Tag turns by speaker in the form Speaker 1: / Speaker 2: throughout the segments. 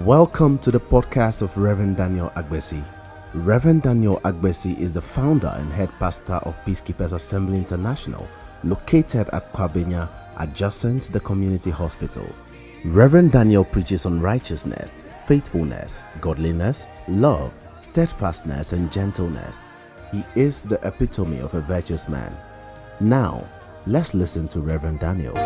Speaker 1: Welcome to the podcast of Reverend Daniel Agbesi. Reverend Daniel Agbesi is the founder and head pastor of Peacekeepers Assembly International, located at Kwabenya, adjacent to the community hospital. Reverend Daniel preaches on righteousness, faithfulness, godliness, love, steadfastness, and gentleness. He is the epitome of a virtuous man. Now, let's listen to Reverend Daniel.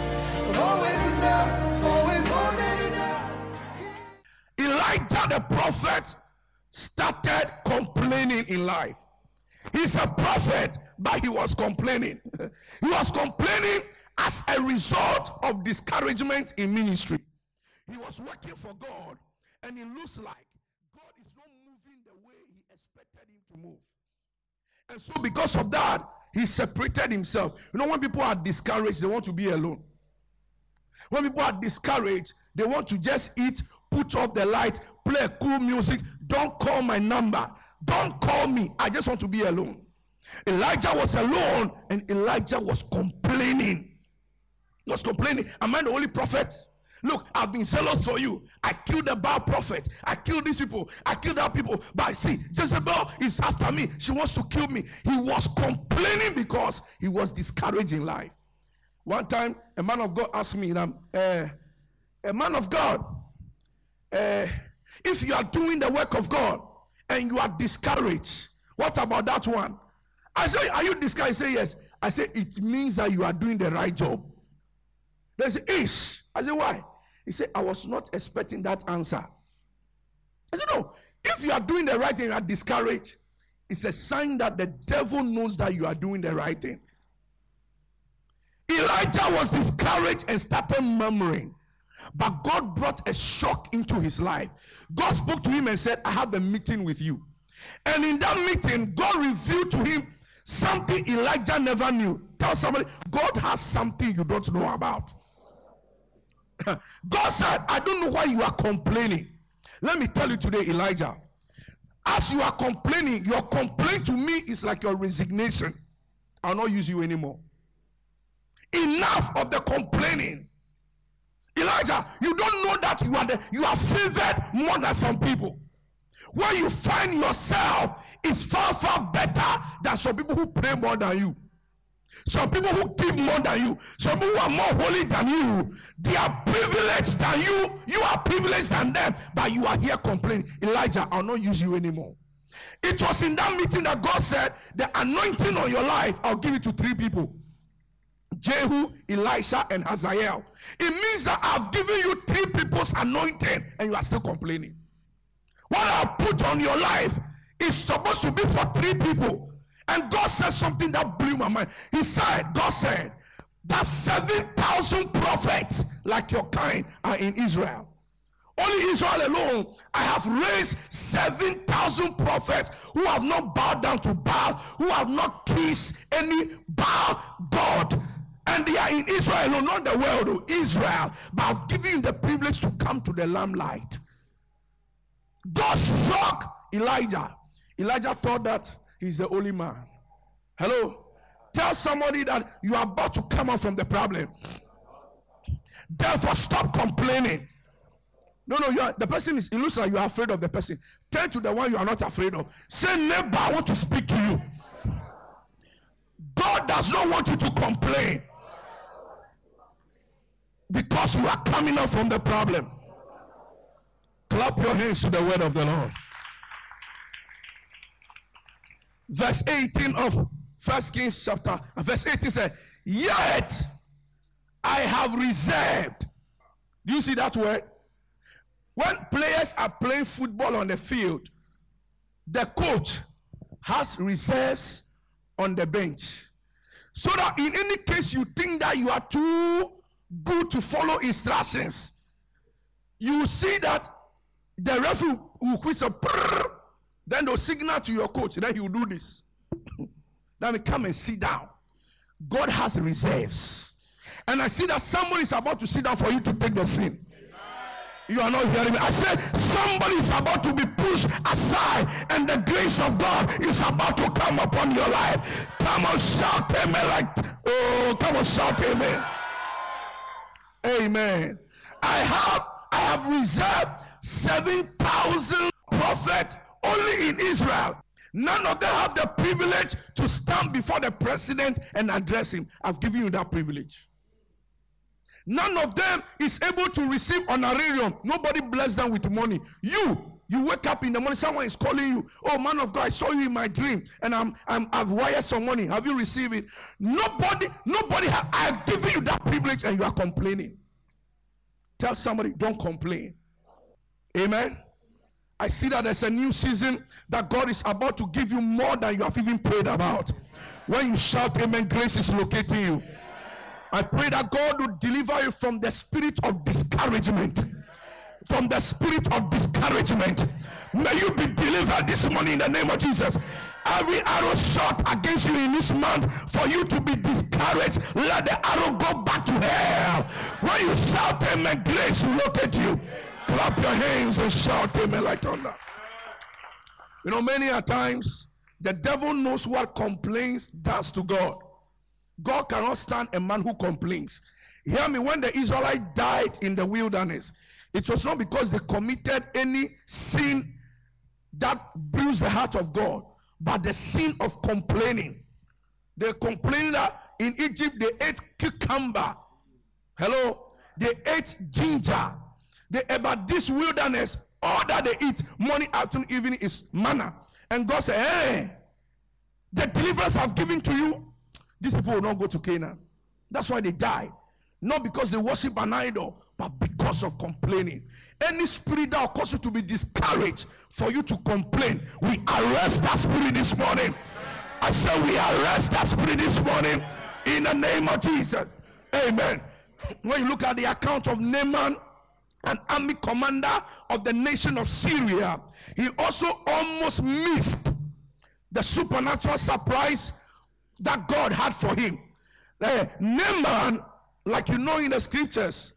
Speaker 2: Elijah the prophet started complaining in life. He's a prophet, but he was complaining. He was complaining as a result of discouragement in ministry. He was working for God, and it looks like God is not moving the way he expected him to move. And so because of that, he separated himself. You know, when people are discouraged, they want to be alone. When people are discouraged, they want to just eat, put off the light, play cool music. Don't call my number. Don't call me. I just want to be alone. Elijah was alone, and Elijah was complaining. He was complaining. Am I the only prophet? Look, I've been zealous for you. I killed the Baal prophet. I killed these people. I killed that people. But see, Jezebel is after me. She wants to kill me. He was complaining because he was discouraged in life. One time, a man of God asked me, a man of God, if you are doing the work of God and you are discouraged, what about that one? I say, are you discouraged? He say, yes. I say, it means that you are doing the right job. They say, ish. I say, why? He said, I was not expecting that answer. I said, no. If you are doing the right thing, you are discouraged, it's a sign that the devil knows that you are doing the right thing. Elijah was discouraged and started murmuring. But God brought a shock into his life. God spoke to him and said, I have a meeting with you. And in that meeting, God revealed to him something Elijah never knew. Tell somebody, God has something you don't know about. God said, I don't know why you are complaining. Let me tell you today, Elijah, as you are complaining, your complaint to me is like your resignation. I'll not use you anymore. Enough of the complaining. Elijah, you don't know that you are favored more than some people. Where you find yourself is far, far better than some people who pray more than you. Some people who give more than you. Some people who are more holy than you. They are privileged than you. You are privileged than them. But you are here complaining. Elijah, I'll not use you anymore. It was in that meeting that God said, the anointing on your life, I'll give it to 3 people. Jehu, Elisha, and Hazael. It means that I've given you 3 people's anointing, and you are still complaining. What I put on your life is supposed to be for 3 people. And God said something that blew my mind. God said, that 7,000 prophets like your kind are in Israel. Only Israel alone, I have raised 7,000 prophets who have not bowed down to Baal, who have not kissed any Baal god. And they are in Israel alone, not the world, Israel. But I've given you the privilege to come to the lamplight. God struck Elijah. Elijah thought that he's the only man. Hello? Tell somebody that you are about to come out from the problem. Therefore, stop complaining. No, the person it looks like you are afraid of the person. Turn to the one you are not afraid of. Say, neighbor, I want to speak to you. God does not want you to complain because you are coming out from the problem. Clap your hands to the word of the Lord. Verse 18 of 1 Kings chapter, verse 18 says, yet I have reserved. Do you see that word? When players are playing football on the field, the coach has reserves on the bench. So that in any case you think that you are too good to follow instructions, you see that the referee will whistle, then they'll signal to your coach, then he will do this. Then we come and sit down. God has reserves. And I see that somebody is about to sit down for you to take the sin. You are not hearing me. I said somebody is about to be pushed aside, and the grace of God is about to come upon your life. Come on, shout amen. Come on, shout amen. Amen. I have reserved 7,000 prophets only in Israel. None of them have the privilege to stand before the president and address him. I've given you that privilege. None of them is able to receive honorarium. Nobody bless them with money. You wake up in the morning, someone is calling you. Oh, man of God, I saw you in my dream, and I've wired some money. Have you received it? Nobody. I've given you that privilege, and you are complaining. Tell somebody, don't complain. Amen. I see that there's a new season that God is about to give you more than you have even prayed about. When you shout amen, grace is locating you. I pray that God will deliver you from the spirit of discouragement. From the spirit of discouragement. May you be delivered this morning in the name of Jesus. Every arrow shot against you in this month, for you to be discouraged, let the arrow go back to hell. When you shout amen, grace will locate you. Clap your hands and shout amen like thunder. You know, many a times the devil knows what complaints does to God. God cannot stand a man who complains. Hear me, when the Israelites died in the wilderness, it was not because they committed any sin that bruised the heart of God, but the sin of complaining. They complained that in Egypt they ate cucumber. Hello? They ate ginger. About this wilderness, all that they eat morning, afternoon, evening is manna. And God said, hey, the deliverance I've given to you, these people will not go to Canaan. That's why they died. Not because they worship an idol, but because of complaining. Any spirit that will cause you to be discouraged, for you to complain, we arrest that spirit this morning. I said we arrest that spirit this morning in the name of Jesus. Amen. When you look at the account of Naaman, an army commander of the nation of Syria, he also almost missed the supernatural surprise that God had for him. Naaman, like you know in the scriptures,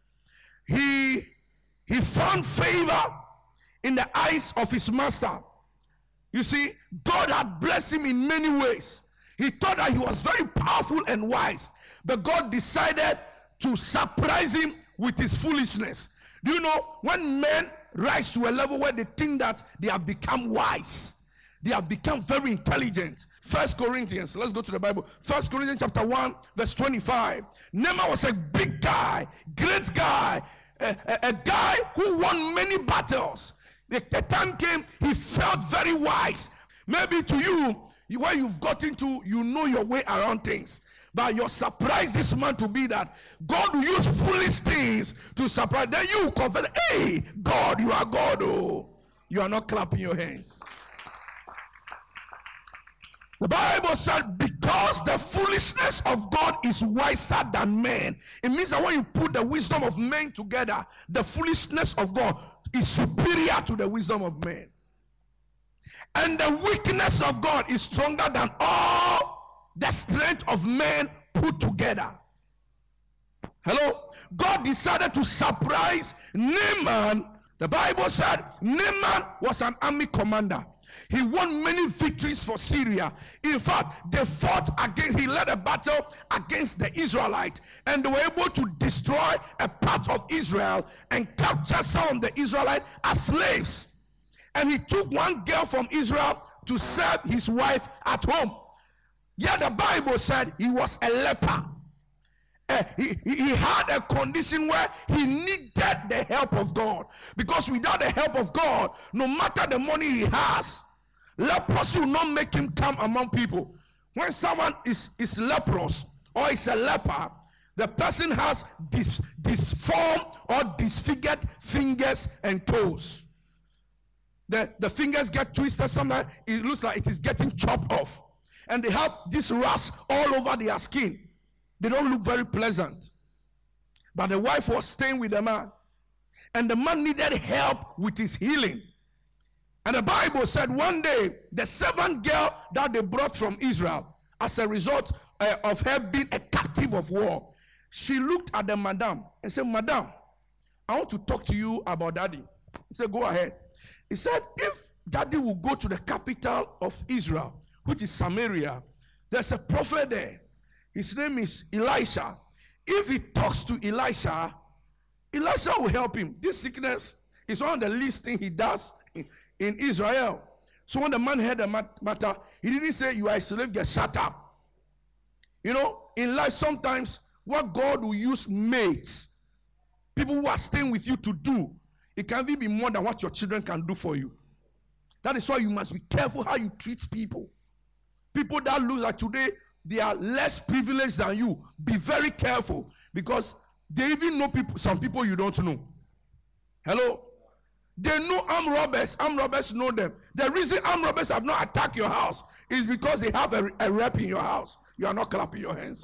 Speaker 2: he found favor in the eyes of his master. You see, God had blessed him in many ways. He thought that he was very powerful and wise, but God decided to surprise him with his foolishness. Do you know, when men rise to a level where they think that they have become wise, they have become very intelligent. 1 Corinthians, let's go to the Bible. 1 Corinthians chapter 1, verse 25. Naaman was a big guy, great guy, a guy who won many battles. The time came, he felt very wise. Maybe to you, where you've gotten to, you know your way around things. But you're surprised this man to be that God will use foolish things to surprise. Then you confess, hey, God, you are God. Oh, you are not clapping your hands. The Bible said, because the foolishness of God is wiser than men. It means that when you put the wisdom of men together, the foolishness of God is superior to the wisdom of men. And the weakness of God is stronger than all the strength of men put together. Hello? God decided to surprise Naaman. The Bible said Naaman was an army commander. He won many victories for Syria. In fact, they fought against, he led a battle against the Israelites, and they were able to destroy a part of Israel and capture some of the Israelites as slaves. And he took one girl from Israel to serve his wife at home. Yet the Bible said he was a leper. He had a condition where he needed the help of God. Because without the help of God, no matter the money he has, leprosy will not make him come among people. When someone is leprous or is a leper, the person has disformed or disfigured fingers and toes. The fingers get twisted. Sometimes it looks like it is getting chopped off. And they have this rash all over their skin. They don't look very pleasant. But the wife was staying with the man. And the man needed help with his healing. And the Bible said one day, the servant girl that they brought from Israel, as a result of her being a captive of war, she looked at the madam and said, Madam, I want to talk to you about daddy. He said, go ahead. He said, if daddy will go to the capital of Israel, which is Samaria, there's a prophet there. His name is Elisha. If he talks to Elisha, Elisha will help him. This sickness It's one of the least thing he does in Israel. So when the man heard the matter, he didn't say, you are a slave, just shut up. You know, in life sometimes what God will use mates, people who are staying with you to do, it can even be more than what your children can do for you. That is why you must be careful how you treat people. People that look like today, they are less privileged than you. Be very careful, because they even know people, some people you don't know. Hello? They know armed robbers. Armed robbers know them. The reason armed robbers have not attacked your house is because they have a rep in your house. You are not clapping your hands.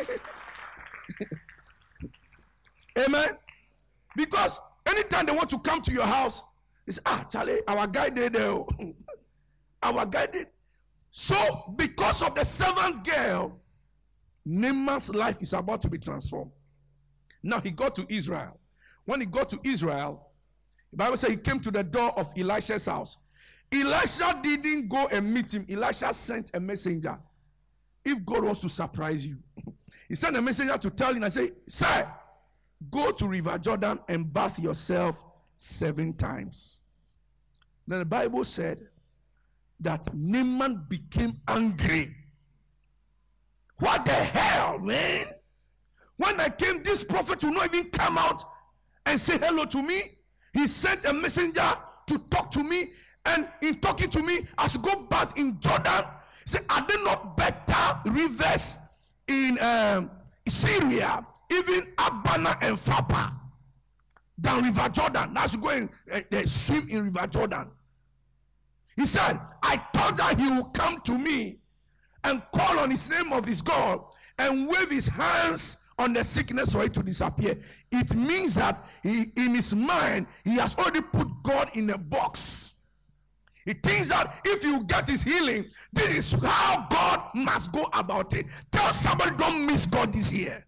Speaker 2: Amen? Because anytime they want to come to your house, it's, Charlie, our guy did there. Our guy did. So, because of the servant girl, Naaman's life is about to be transformed. Now, he got to Israel. When he got to Israel, the Bible says he came to the door of Elisha's house. Elisha didn't go and meet him. Elisha sent a messenger. If God wants to surprise you, he sent a messenger to tell him and say, sir, go to River Jordan and bath yourself 7 times. Then the Bible said that Naaman became angry. What the hell, man? When I came, this prophet will not even come out and say hello to me. He sent a messenger to talk to me, and in talking to me, I should go back in Jordan. He said, are there not better rivers in Syria, even Abana and Fapa, than River Jordan? I should go and swim in River Jordan. He said, I thought that he would come to me and call on his name of his God and wave his hands on the sickness for it to disappear. It means that in his mind, he has already put God in a box. He thinks that if you get his healing, this is how God must go about it. Tell somebody, don't miss God this year.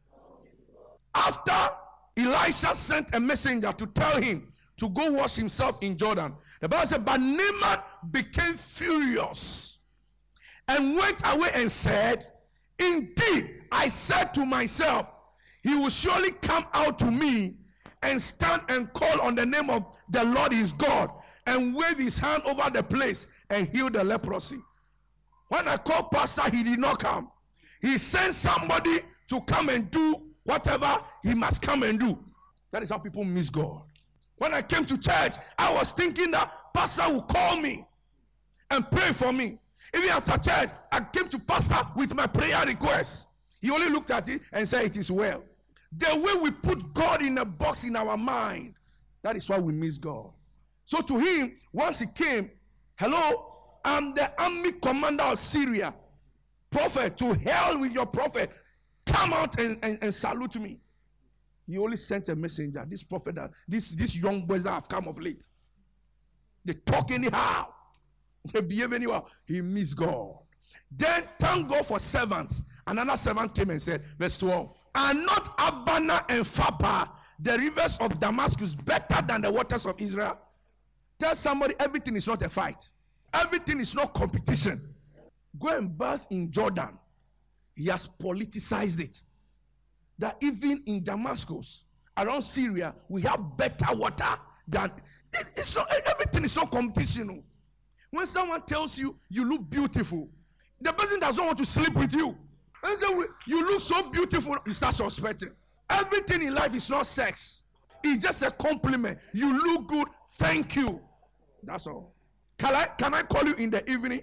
Speaker 2: After Elisha sent a messenger to tell him to go wash himself in Jordan, the Bible said, but Naaman became furious and went away and said, indeed, I said to myself, he will surely come out to me and stand and call on the name of the Lord his God and wave his hand over the place and heal the leprosy. When I called pastor, he did not come. He sent somebody to come and do whatever he must come and do. That is how people miss God. When I came to church, I was thinking that pastor would call me and pray for me. Even after church, I came to pastor with my prayer request. He only looked at it and said, it is well. The way we put God in a box in our mind, that is why we miss God. So to him, once he came, hello, I'm the army commander of Syria. Prophet, to hell with your prophet. Come out and salute me. He only sent a messenger. This prophet, this young boys that have come of late, they talk anyhow, they behave anyhow. He missed God. Then thank God for servants. Another servant came and said, verse 12, are not Abana and Fapa, the rivers of Damascus, better than the waters of Israel? Tell somebody, everything is not a fight. Everything is not competition. Go and bath in Jordan. He has politicized it. That even in Damascus, around Syria, we have better water than... It's not, everything is not competition. When someone tells you, you look beautiful, the person doesn't want to sleep with you. And so you look so beautiful, you start suspecting. Everything in life is not sex. It's just a compliment. You look good, thank you. That's all. Can I call you in the evening?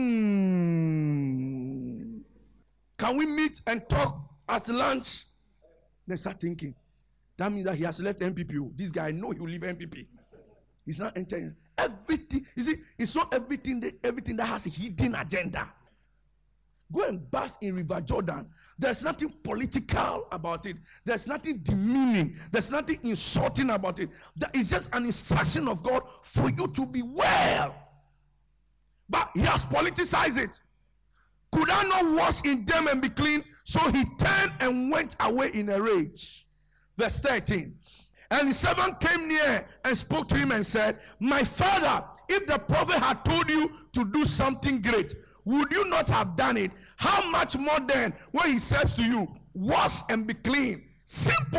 Speaker 2: Can we meet and talk at lunch? Then start thinking. That means that he has left MPP. This guy, I know he will leave MPP. He's not entering. Everything, you see, it's not everything that has a hidden agenda. Go and bath in River Jordan. There's nothing political about it. There's nothing demeaning. There's nothing insulting about it. That is just an instruction of God for you to be well. But he has politicized it. Could I not wash in them and be clean? So he turned and went away in a rage. Verse 13. And his servant came near and spoke to him and said, my father, if the prophet had told you to do something great, would you not have done it? How much more then when he says to you, wash and be clean? Simple.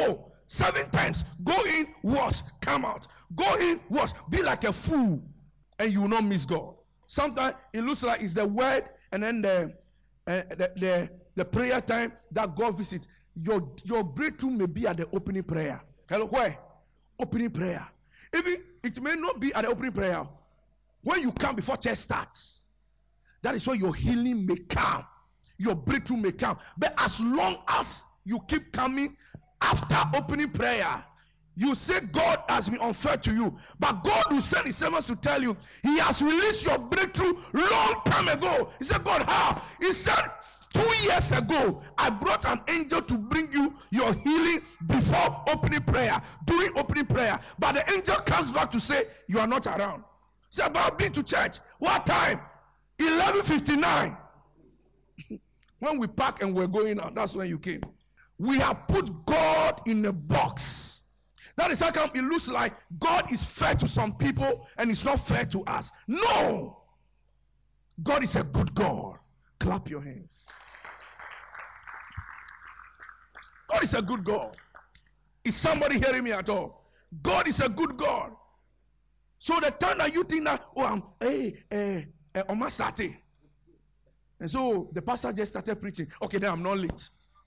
Speaker 2: 7 times. Go in, wash, come out. Go in, wash. Be like a fool, and you will not miss God. Sometimes it looks like it's the word, and then the prayer time that God visits. Your breakthrough may be at the opening prayer. Hello, where? Opening prayer. Even it may not be at the opening prayer. When you come before church starts, that is where your healing may come. Your breakthrough may come. But as long as you keep coming after opening prayer, you say God has been unfair to you. But God will send his servants to tell you he has released your breakthrough long time ago. He said, God, how? He said, 2 years ago, I brought an angel to bring you your healing before opening prayer, during opening prayer. But the angel comes back to say, you are not around. Say, about being to church. What time? 11:59. When we park and we're going out, that's when you came. We have put God in a box. That is how come it looks like God is fair to some people and it's not fair to us. No. God is a good God. Clap your hands. God is a good God. Is somebody hearing me at all? God is a good God. So the time that you think that, I'm starting. And so the pastor just started preaching. Okay, then I'm not late.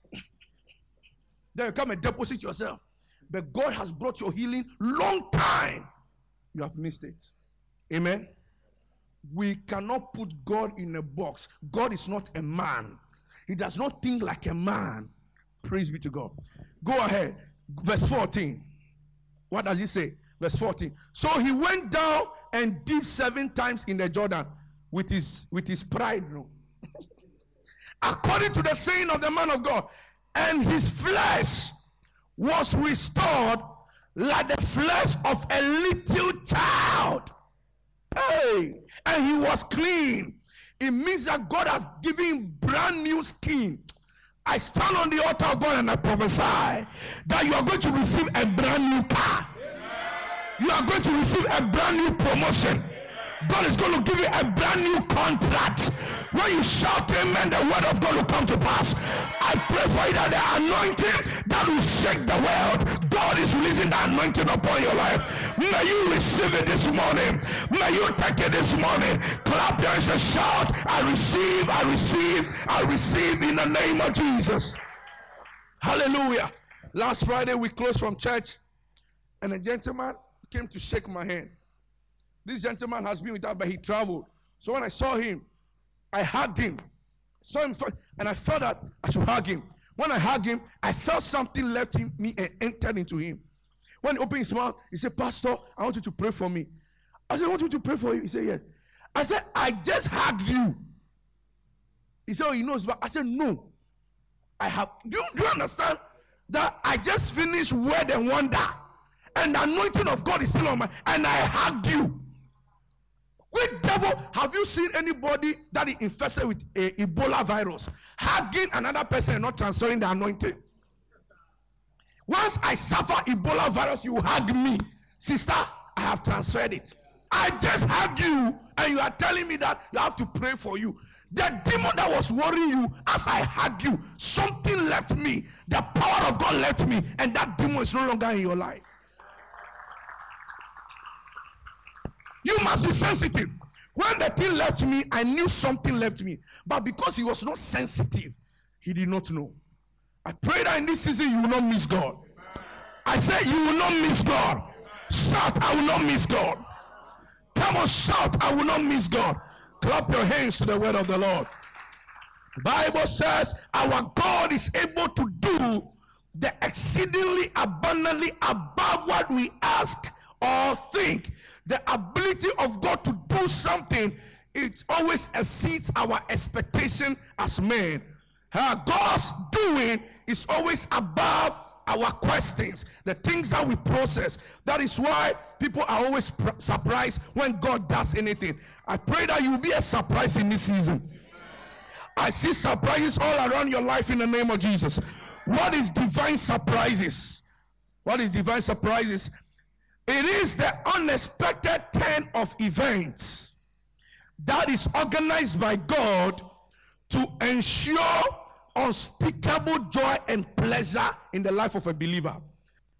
Speaker 2: Then you come and deposit yourself. But God has brought your healing long time. You have missed it. Amen. We cannot put God in a box. God is not a man. He does not think like a man. Praise be to God. Go ahead. Verse 14. What does he say? Verse 14. So he went down and dipped 7 times in the Jordan with his pride. No? According to the saying of the man of God. And his flesh was restored like the flesh of a little child. Hey, and he was clean. It means that God has given him brand new skin. I stand on the altar of God and I prophesy that you are going to receive a brand new car. You are going to receive a brand new promotion. God is going to give you a brand new contract. When you shout amen, the word of God will come to pass. I pray for you that the anointing that will shake the world, God is releasing the anointing upon your life. May you receive it this morning. May you take it this morning. Clap your hands and shout, I receive, I receive, I receive in the name of Jesus. Hallelujah. Last Friday we closed from church and a gentleman came to shake my hand. This gentleman has been with us, but he traveled. So when I saw him, I hugged him. Saw him and I felt that I should hug him. When I hugged him, I felt something left me and entered into him. When he opened his mouth, he said, Pastor, I want you to pray for me. I said, I want you to pray for you. He said, yes. I said, I just hugged you. He said, oh, he knows. But I said, no. I have. Do you understand that I just finished Word and Wonder, and the anointing of God is still on my, and I hugged you. With devil, have you seen anybody that is infested with a Ebola virus hugging another person and not transferring the anointing? Once I suffer Ebola virus, you hug me. Sister, I have transferred it. I just hugged you and you are telling me that you have to pray for you. The demon that was worrying you, as I hugged you, something left me. The power of God left me, and that demon is no longer in your life. You must be sensitive. When the thing left me, I knew something left me. But because he was not sensitive, he did not know. I pray that in this season you will not miss God. I say you will not miss God. Shout, I will not miss God. Come on, shout, I will not miss God. Clap your hands to the word of the Lord. The Bible says our God is able to do the exceedingly abundantly above what we ask or think. The ability of God to do something, it always exceeds our expectation as men. God's doing is always above our questions, the things that we process. That is why people are always surprised when God does anything. I pray that you will be a surprise in this season. I see surprises all around your life in the name of Jesus. What is divine surprises? What is divine surprises? It is the unexpected turn of events that is organized by God to ensure unspeakable joy and pleasure in the life of a believer.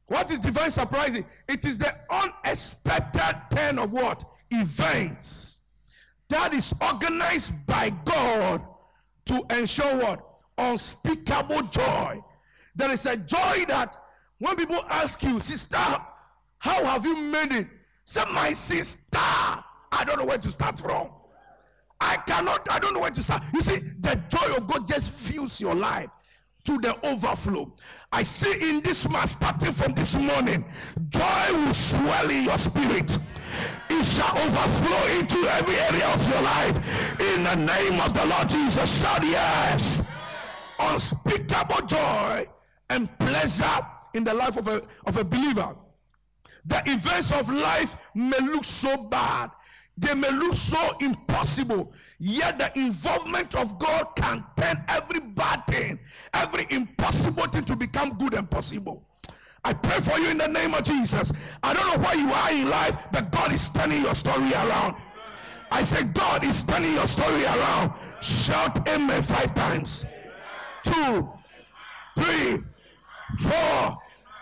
Speaker 2: What is divine surprising? It is the unexpected turn of what? Events that is organized by God to ensure what? Unspeakable joy. There is a joy that when people ask you, sister, how have you made it? Say, my sister, I don't know where to start from. I don't know where to start. You see, the joy of God just fills your life to the overflow. I see in this man, starting from this morning, joy will swell in your spirit. It shall overflow into every area of your life. In the name of the Lord Jesus, shout yes. Unspeakable joy and pleasure in the life of a believer. The events of life may look so bad, they may look so impossible, yet the involvement of God can turn every bad thing, every impossible thing to become good and possible. I pray for you in the name of Jesus. I don't know where you are in life, but God is turning your story around. I say God is turning your story around. Shout amen 5 times. 2, 3, 4,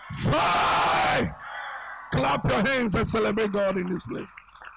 Speaker 2: 5. Clap your hands and celebrate God in this place.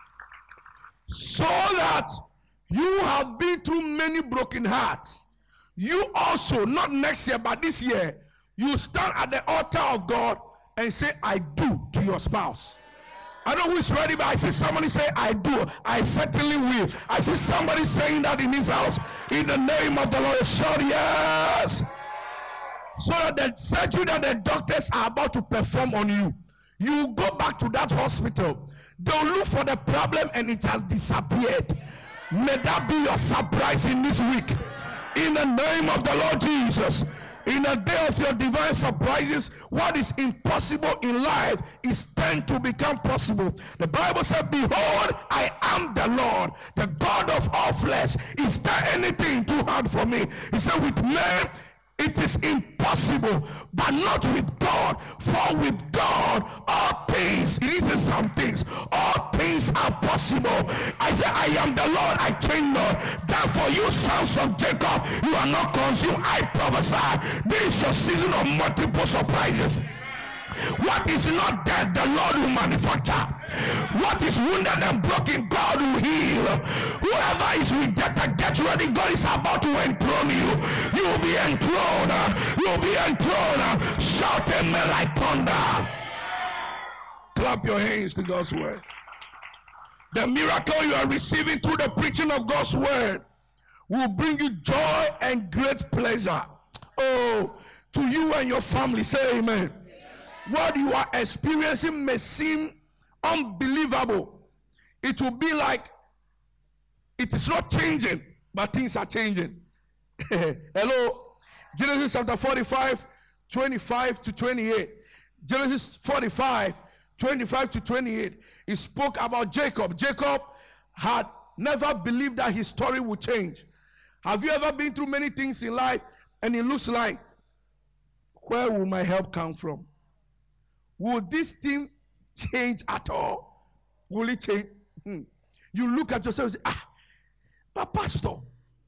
Speaker 2: So that you have been through many broken hearts. You also, not next year, but this year, you stand at the altar of God and say, I do to your spouse. I don't know who is ready, but I see somebody say, I do. I certainly will. I see somebody saying that in his house. In the name of the Lord, shout yes. So that the surgery that the doctors are about to perform on you, you go back to that hospital. They'll look for the problem and it has disappeared. May that be your surprise in this week. In the name of the Lord Jesus. In the day of your divine surprises, what is impossible in life is tend to become possible. The Bible said, behold, I am the Lord, the God of all flesh. Is there anything too hard for me? He said, with men, it is impossible, but not with God. For with God, all things, it is some things, all things are possible. I say, I am the Lord, I change not. Therefore, you sons of Jacob, you are not consumed. I prophesy, this is your season of multiple surprises. What is not dead, the Lord will manufacture. What is wounded and broken, God will heal. Whoever is rejected, get ready. God is about to enthrone you. You will be enthroned. You will be enthroned. Shout amen like thunder. Clap your hands to God's word. The miracle you are receiving through the preaching of God's word will bring you joy and great pleasure. Oh, to you and your family. Say amen. What you are experiencing may seem unbelievable. It will be like it is not changing, but things are changing. Hello. Genesis chapter 45, 25 to 28. Genesis 45, 25 to 28. It spoke about Jacob. Jacob had never believed that his story would change. Have you ever been through many things in life and it looks like, where will my help come from? Will this thing change at all? Will it change? You look at yourself and say, but pastor,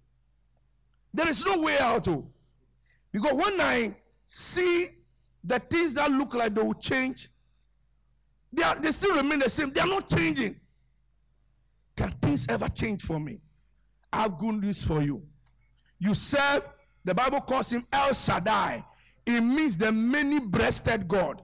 Speaker 2: there is no way out. Because when I see the things that look like they will change, they still remain the same. They are not changing. Can things ever change for me? I have good news for you. You serve, the Bible calls him El Shaddai. It means the many-breasted God.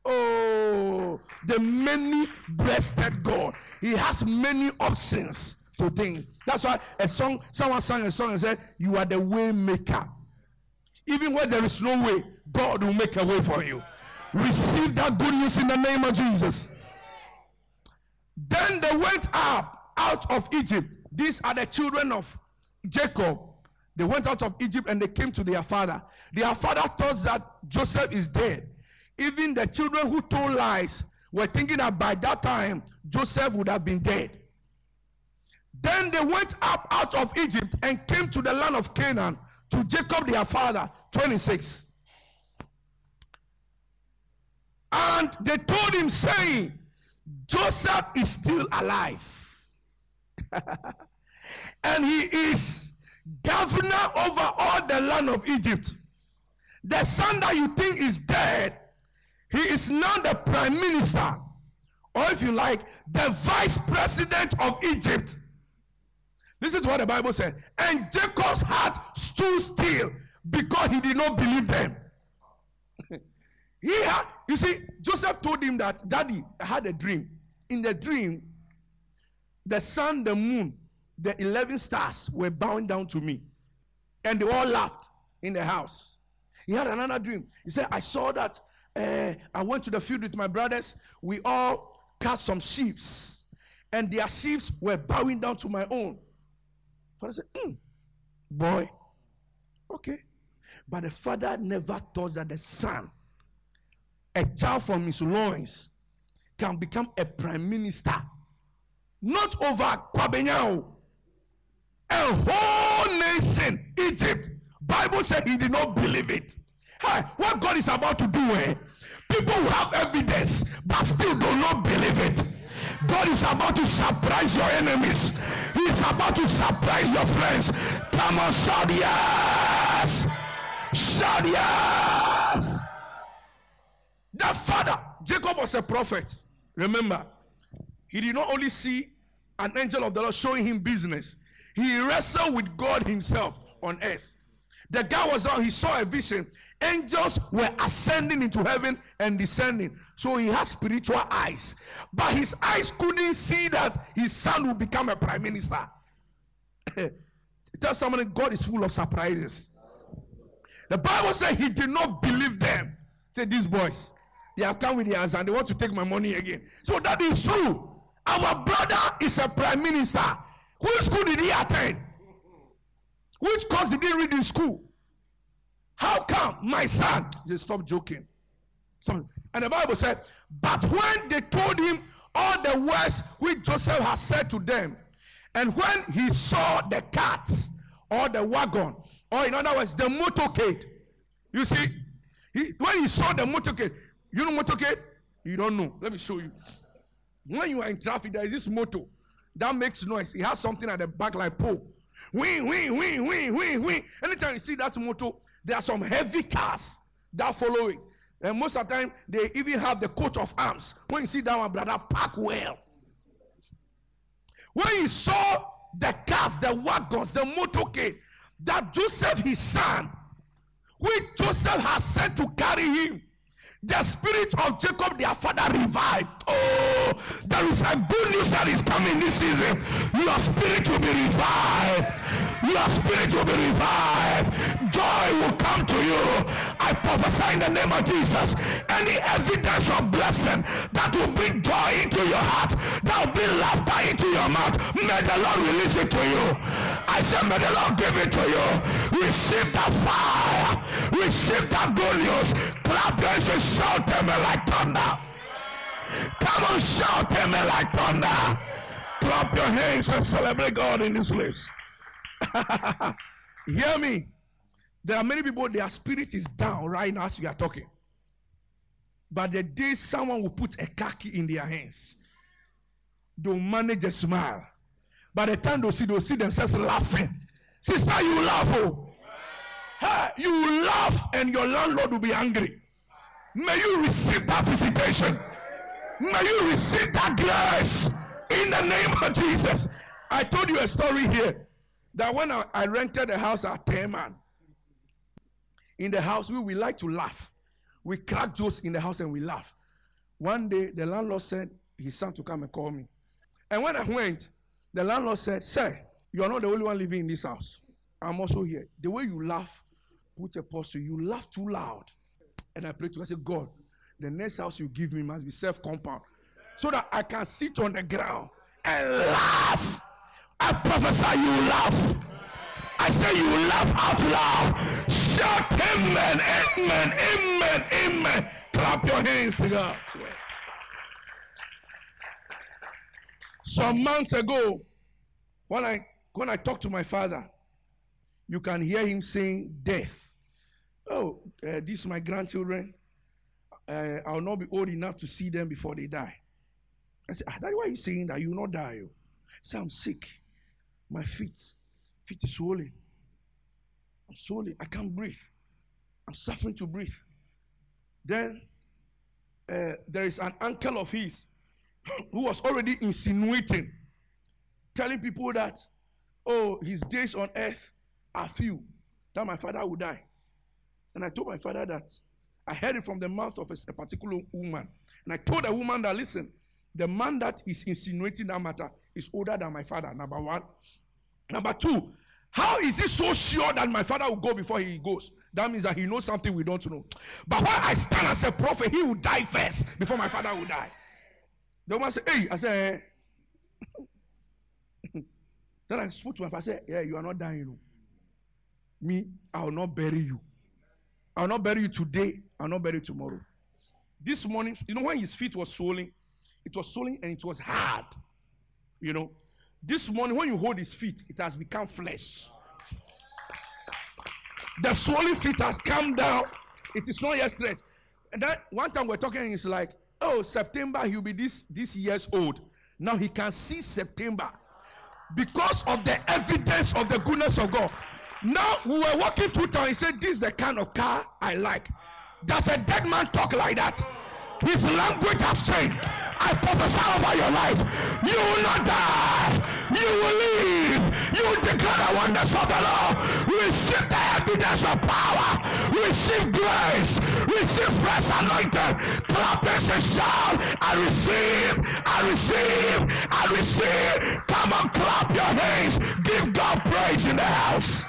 Speaker 2: Oh, the many-breasted God. He has many options to think. That's why someone sang a song and said, you are the way maker. Even when there is no way, God will make a way for you. Receive that good news in the name of Jesus. Then they went out of Egypt. These are the children of Jacob. They went out of Egypt and they came to their father. Their father thought that Joseph is dead. Even the children who told lies were thinking that by that time, Joseph would have been dead. Then they went up out of Egypt and came to the land of Canaan, to Jacob their father. 26. And they told him, saying, Joseph is still alive. And he is governor over all the land of Egypt. The son that you think is dead, He is now the prime minister, or if you like, the vice president of Egypt. Listen to what the Bible said. And Jacob's heart stood still because he did not believe them. You see, Joseph told him that, Daddy, I had a dream. In the dream, the sun, the moon, the 11 stars were bowing down to me. And they all laughed in the house. He had another dream. He said, I saw that I went to the field with my brothers. We all cut some sheaves. And their sheaves were bowing down to my own. Father said, boy, okay. But the father never thought that the son, a child from his loins, can become a prime minister. Not over Kwabena, a whole nation, Egypt. Bible said he did not believe it. Hey, what God is about to do, people who have evidence but still do not believe it. God is about to surprise your enemies. He is about to surprise your friends. Come on, shout yes! Shout yes! The father, Jacob, was a prophet. Remember, he did not only see an angel of the Lord showing him business, he wrestled with God himself on earth. The guy was out, he saw a vision. Angels were ascending into heaven and descending. So he has spiritual eyes. But his eyes couldn't see that his son will become a prime minister. Tell somebody, God is full of surprises. The Bible said he did not believe them. Say, these boys, they have come with the answer and they want to take my money again. So that is true. Our brother is a prime minister. Which school did he attend? Which course did he read in school? How come my son? He said, stop joking. Stop. And the Bible said, but when they told him all the words which Joseph had said to them, and when he saw the carts or the wagon, or in other words, the motorcade, you see, when he saw the motorcade, you know motorcade? You don't know. Let me show you. When you are in traffic, there is this motor that makes noise. It has something at the back like pole. Wing, wing, wing, wing, wing, wing. Anytime you see that motor, there are some heavy cars that follow it. And most of the time, they even have the coat of arms. When you see that one, brother, park well. When he saw the cars, the wagons, the motorcade, that Joseph, his son, which Joseph has sent to carry him, the spirit of Jacob, their father, revived. Oh, there is a good news that is coming this season. Your spirit will be revived. Your spirit will be revived. Joy will come to you. I prophesy in the name of Jesus. Any evidence of blessing that will bring joy into your heart, that will bring laughter into your mouth, may the Lord release it to you. I said, may the Lord give it to you. Receive that fire. Receive that good news. Clap your hands and shout them like thunder. Come on, shout them like thunder. Clap your hands and celebrate God in this place. Hear me. There are many people, their spirit is down right now as we are talking. But the day someone will put a car key in their hands, they'll manage a smile. By the time they'll see themselves laughing. Sister, you laugh, oh. Hey, you laugh and your landlord will be angry. May you receive that visitation. May you receive that grace in the name of Jesus. I told you a story here that when I rented a house at Teman, in the house we like to laugh. We crack jokes in the house and we laugh. One day the landlord said his son to come and call me. And when I went, the landlord said, sir, you are not the only one living in this house. I'm also here. The way you laugh, put a pause to you. You laugh too loud. And I prayed to God. I said, God, the next house you give me must be self-compound, so that I can sit on the ground and laugh. I prophesy you laugh. I say you laugh out loud. Shout amen, amen, amen, amen. Clap your hands to God. Some months ago, when I talked to my father, you can hear him saying death. Oh, these my grandchildren. I'll not be old enough to see them before they die. I said, Daddy, why are you saying that? You will not die. I say, I'm sick. My feet is swollen. I'm swollen. I can't breathe. I'm suffering to breathe. Then there is an uncle of his who was already insinuating, telling people that, oh, his days on earth are few, that my father will die. And I told my father that I heard it from the mouth of a particular woman. And I told the woman that, listen, the man that is insinuating that matter is older than my father, number one. Number two, how is he so sure that my father will go before he goes? That means that he knows something we don't know. But when I stand as a prophet, he will die first before my father will die. The woman said, hey, I said, then I spoke to my father, I said, yeah, you are not dying. Me, I will not bury you. I will not bury you today. I will not bury you tomorrow. This morning, you know, when his feet was swollen, it was swollen and it was hard. You know, this morning when you hold his feet, it has become flesh. The swollen feet has come down. It is not yet stretched. And then one time we're talking, it's like, oh, September he'll be this years old. Now he can see September because of the evidence of the goodness of God. Now we were walking through town. He said, this is the kind of car I like. Does a dead man talk like that? His language has changed. I prophesy over your life. You will not die. You will live. You will declare the wonders of the Lord. Receive the evidence of power. Receive grace. Receive fresh anointing. Clap and shout. I receive. I receive. I receive. Come on, clap your hands. Give God praise in the house.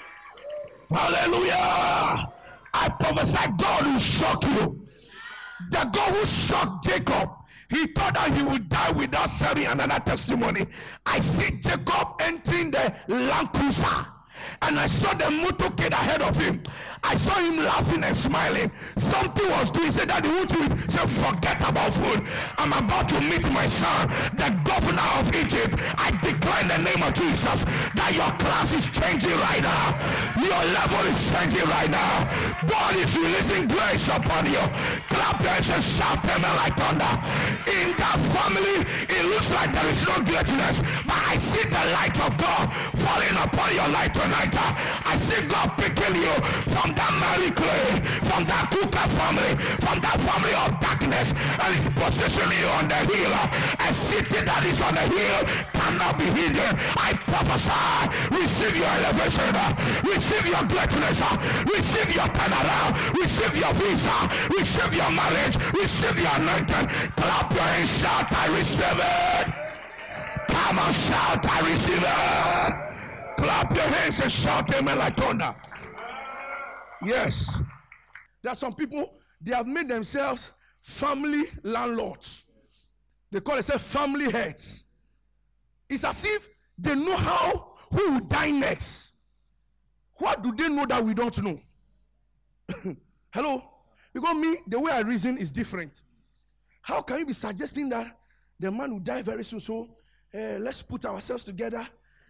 Speaker 2: Hallelujah. I prophesy God will shock you. The God who shocked Jacob, he thought that he would die without sharing another testimony. I see Jacob entering the Land Cruiser, and I saw the motorcade ahead of him. I saw him laughing and smiling. Something was doing. He said that he would say, forget about food. I'm about to meet my son, the governor of Egypt. I declare in the name of Jesus that your class is changing right now. Your level is changing right now. God is releasing grace upon you. Clap your hands and shout amen like thunder. In that family, it looks like there is no greatness, but I see the light of God falling upon your life tonight. I see God picking you from that Mary clay, from that Cooker family, from that family of darkness, and it's positioning you on the hill. A city that is on the hill cannot be hidden. I prophesy, receive your elevation, receive your greatness, receive your turnaround, receive your visa, receive your marriage, receive your anointing. Clap your hands, shout, I receive it. Come on, shout, I receive it. Clap your hands and shout amen like thunder. Yes. There are some people, they have made themselves family landlords. They call themselves family heads. It's as if they know who will die next. What do they know that we don't know? Hello? Because me, the way I reason is different. How can you be suggesting that the man will die very soon? So let's put ourselves together.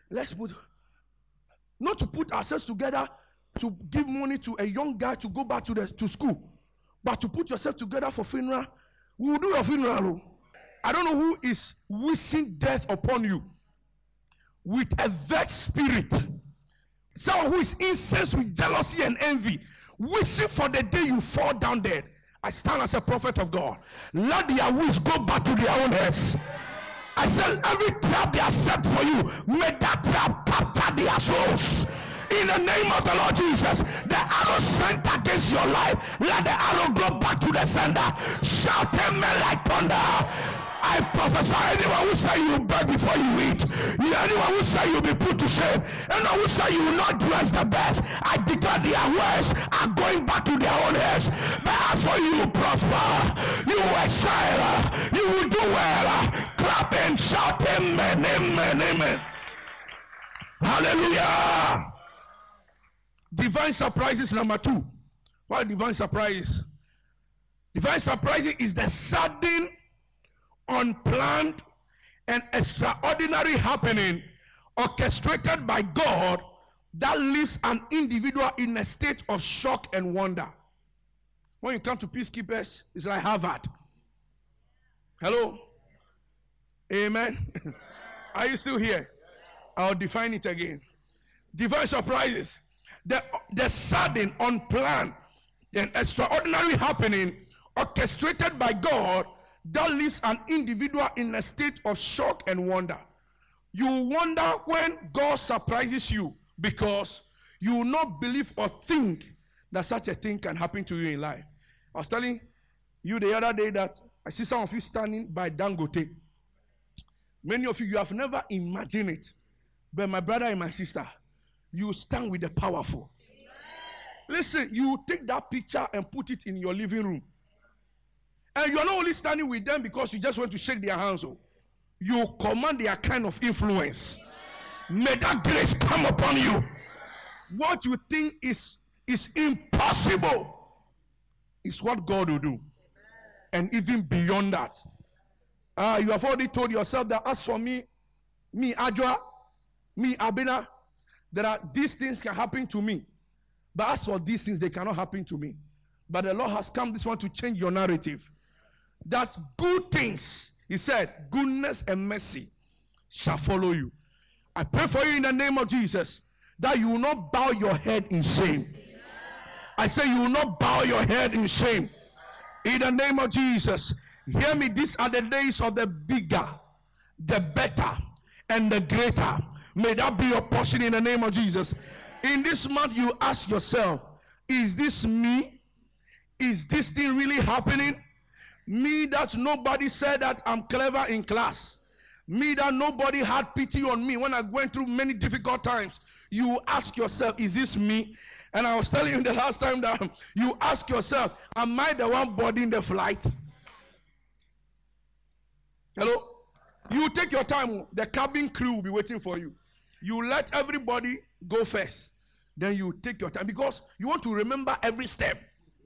Speaker 2: Not to put ourselves together to give money to a young guy to go back to school, but to put yourself together for funeral. We will do your funeral. I don't know who is wishing death upon you with a vexed spirit. Someone who is incensed with jealousy and envy, wishing for the day you fall down dead. I stand as a prophet of God. Let their wish go back to their own heads. I said, every trap they have set for you, may that trap capture their souls. In the name of the Lord Jesus, the arrow sent against your life, let the arrow go back to the sender. Shout amen like thunder. I prophesy, anyone who say you beg before you eat, anyone who say you be put to shame, anyone who say you will not dress the best, I declare their words are going back to their own heads. But as for you, prosper, you will excel, you will do well. Clap and shout amen, amen, amen. Hallelujah. Divine surprises number 2. What divine surprise? Divine surprise is the sudden, unplanned, and extraordinary happening orchestrated by God that leaves an individual in a state of shock and wonder. When you come to peacekeepers, it's like Harvard. Hello? Amen? Are you still here? I'll define it again. Divine surprises. The sudden, unplanned, and extraordinary happening orchestrated by God that leaves an individual in a state of shock and wonder. You wonder when God surprises you because you will not believe or think that such a thing can happen to you in life. I was telling you the other day that I see some of you standing by Dangote. Many of you have never imagined it. But my brother and my sister, you stand with the powerful. Listen, you take that picture and put it in your living room. And you're not only standing with them because you just want to shake their hands. You command their kind of influence. May that grace come upon you. What you think is impossible is what God will do. And even beyond that. You have already told yourself that as for me Adjoa, me Abena, there are these things can happen to me. But as for these things, they cannot happen to me. But the Lord has come this one to change your narrative. That good things, he said, goodness and mercy shall follow you. I pray for you in the name of Jesus that you will not bow your head in shame. I say you will not bow your head in shame. In the name of Jesus. Hear me, these are the days of the bigger, the better, and the greater. May that be your portion in the name of Jesus. In this month, you ask yourself, is this me? Is this thing really happening? Me that nobody said that I'm clever in class. Me that nobody had pity on me when I went through many difficult times. You ask yourself, is this me? And I was telling you the last time that you ask yourself, am I the one boarding the flight? Hello? You take your time. The cabin crew will be waiting for you. You let everybody go first. Then you take your time because you want to remember every step.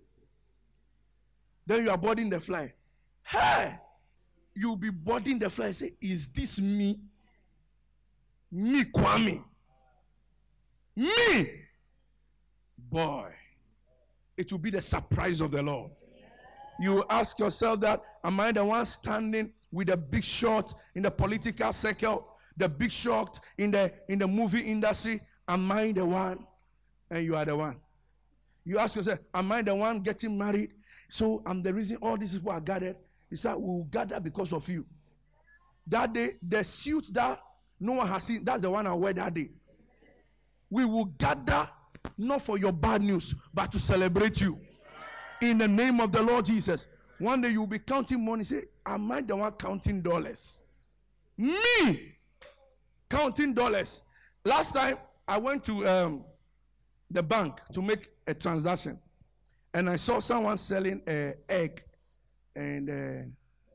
Speaker 2: Then you are boarding the flight. Hey! You'll be boarding the flight and say, is this me? Me, Kwame. Me! Boy. It will be the surprise of the Lord. You ask yourself that, am I the one standing with the big shot in the political circle, the big shot in the movie industry? Am I the one? And you are the one. You ask yourself, am I the one getting married? So I'm the reason all these people are gathered. He said, we will gather because of you. That day, the suit that no one has seen, that's the one I wear that day. We will gather not for your bad news, but to celebrate you. In the name of the Lord Jesus. One day you'll be counting money. Say, am I the one counting dollars? Me! Counting dollars. Last time, I went to the bank to make a transaction. And I saw someone selling an egg and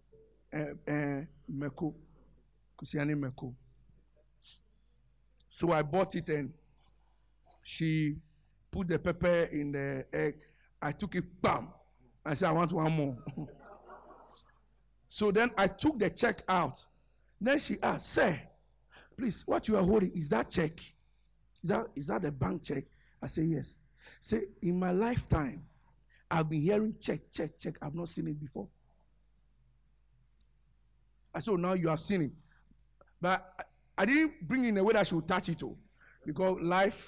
Speaker 2: meko. Kusiani meko. So I bought it and she put the pepper in the egg. I took it, bam. I said, I want one more. So then I took the check out. Then she asked, sir, please, what you are holding, is that check? Is that the bank check? I say, yes. Say, in my lifetime, I've been hearing check. I've not seen it before. I said, oh, now you have seen it. But I didn't bring it in a way that she would touch it, because life...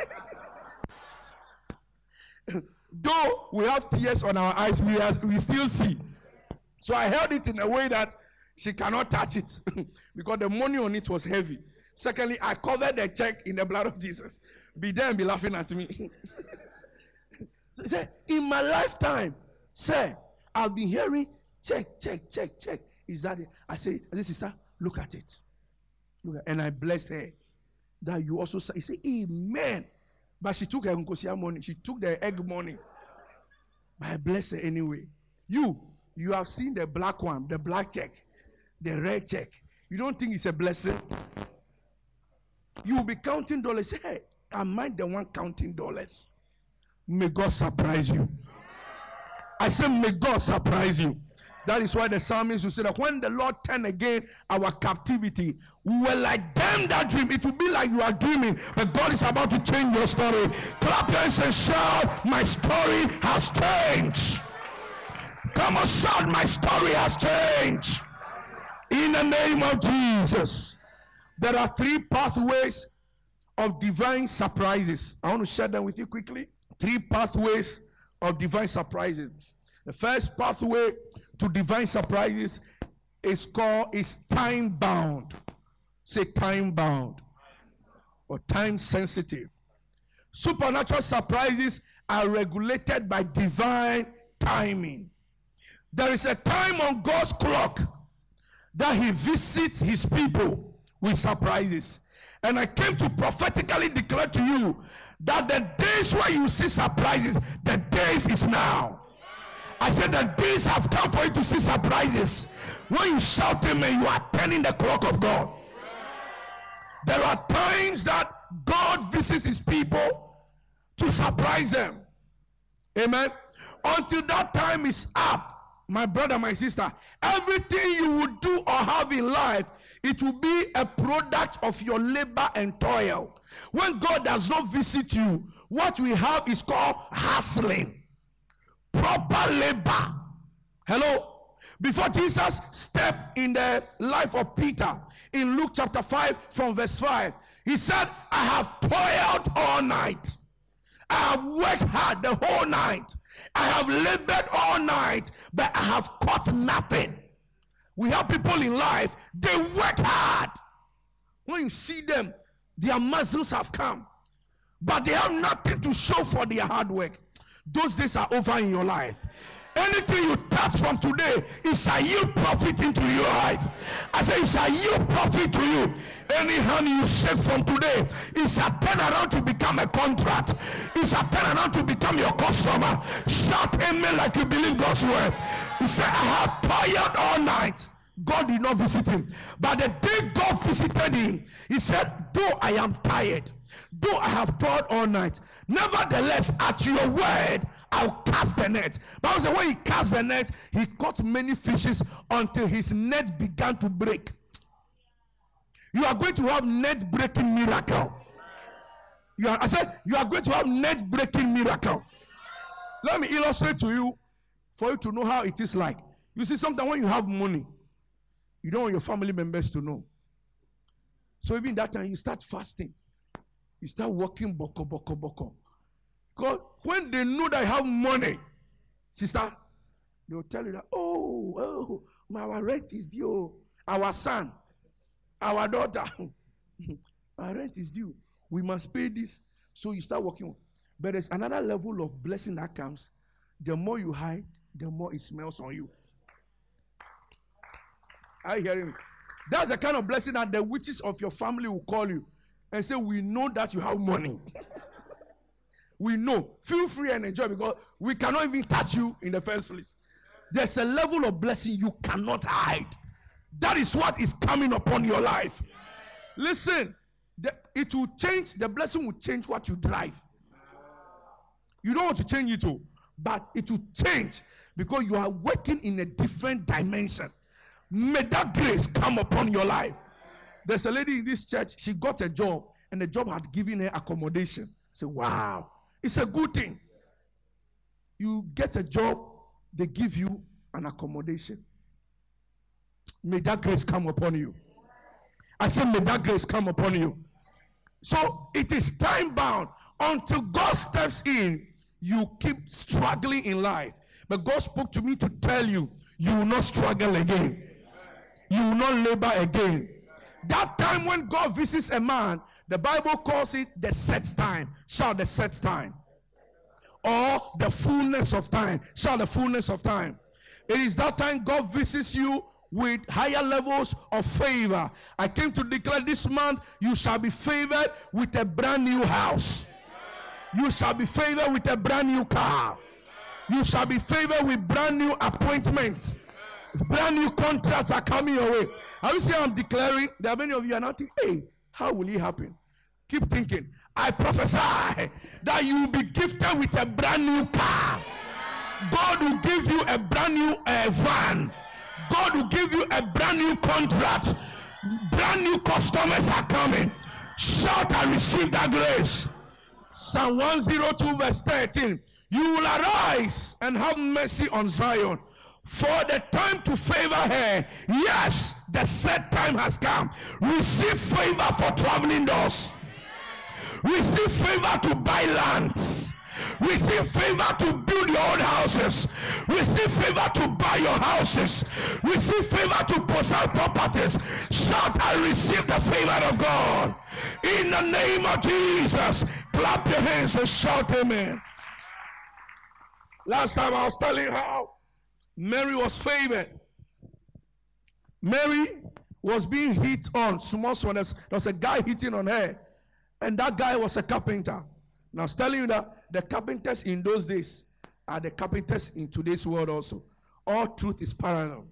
Speaker 2: Though we have tears on our eyes, we still see. So I held it in a way that she cannot touch it because the money on it was heavy. Secondly, I covered the check in the blood of Jesus. Be there and be laughing at me. So he said, in my lifetime, sir, I've been hearing check. Is that it? I say, sister, look at it. And I blessed her that you also say, he said, amen. But she took her nkosia money. She took the egg money. But I bless her anyway. You have seen the black one, the black check, the red check. You don't think it's a blessing? You will be counting dollars. Say, hey, am I the one counting dollars? May God surprise you. I said, may God surprise you. That is why the psalmist will say that when the Lord turned again our captivity, we were like them that dream. It will be like you are dreaming, but God is about to change your story. Clap your hands and shout, my story has changed. Come on, shout, my story has changed. In the name of Jesus. There are 3 pathways of divine surprises. I want to share them with you quickly. 3 pathways of divine surprises. The first pathway to divine surprises is time bound. Say time bound or time sensitive. Supernatural surprises are regulated by divine timing. There is a time on God's clock that he visits his people with surprises. And I came to prophetically declare to you that the days where you see surprises, the days is now. I said the days have come for you to see surprises. When you shout amen, you are turning the clock of God. There are times that God visits his people to surprise them. Amen. Until that time is up, my brother, my sister, everything you would do or have in life, it will be a product of your labor and toil. When God does not visit you, what we have is called hustling. Proper labor. Hello. Before Jesus stepped in the life of Peter, in Luke chapter 5 from verse 5, he said, I have toiled all night. I have worked hard the whole night. I have labored all night, but I have caught nothing. We have people in life, they work hard. When you see them, their muscles have come, but they have nothing to show for their hard work. Those days are over in your life. Anything you touch from today, it shall yield profit into your life. I say it shall yield profit to you. Any hand you shake from today, it shall turn around to become a contract. It shall turn around to become your customer. Shout amen like you believe God's word. He said, I have toiled all night. God did not visit him. But the day God visited him, he said, though I am tired, though I have toiled all night, nevertheless, at your word, I'll cast the net. But when he cast the net, he caught many fishes until his net began to break. You are going to have net breaking miracle. I said, you are going to have net breaking miracle. Let me illustrate to you for you to know how it is like. You see, sometimes when you have money, you don't want your family members to know. So even that time, you start fasting. You start working boko. Because when they know that you have money, sister, they will tell you that, our rent is due. Our son, our daughter, our rent is due. We must pay this. So you start working. But there's another level of blessing that comes. The more you hide, the more it smells on you. Are you hearing me? That's the kind of blessing that the witches of your family will call you and say, we know that you have money. We know. Feel free and enjoy, because we cannot even touch you in the first place. There's a level of blessing you cannot hide. That is what is coming upon your life. Listen, it will change. The blessing will change what you drive. You don't want to change it all, but it will change because you are working in a different dimension. May that grace come upon your life. There's a lady in this church, she got a job, and the job had given her accommodation. I said, wow, it's a good thing. You get a job, they give you an accommodation. May that grace come upon you. I said, may that grace come upon you. So it is time bound. Until God steps in, you keep struggling in life. But God spoke to me to tell you, you will not struggle again. You will not labor again. That time when God visits a man, the Bible calls it the set time. Shout the set time. Or the fullness of time. Shout the fullness of time. It is that time God visits you with higher levels of favor. I came to declare this month, you shall be favored with a brand new house. You shall be favored with a brand new car. You shall be favored with brand new appointments. Brand new contracts are coming your way. I will say I'm declaring. There are many of you are not thinking, hey, how will it happen? Keep thinking. I prophesy that you will be gifted with a brand new car. God will give you a brand new van. God will give you a brand new contract. Brand new customers are coming. Shout, I receive that grace. Psalm 102 verse 13. You will arise and have mercy on Zion, for the time to favor her. Yes, the set time has come. Receive favor for traveling doors. Receive favor to buy lands. Receive favor to build your own houses. Receive favor to buy your houses. Receive favor to possess properties. Shout, I receive the favor of God. In the name of Jesus. Clap your hands and shout amen. Last time I was telling how Mary was favored. Mary was being hit on. There was a guy hitting on her. And that guy was a carpenter. Now I was telling you that the carpenters in those days are the carpenters in today's world also. All truth is parallel.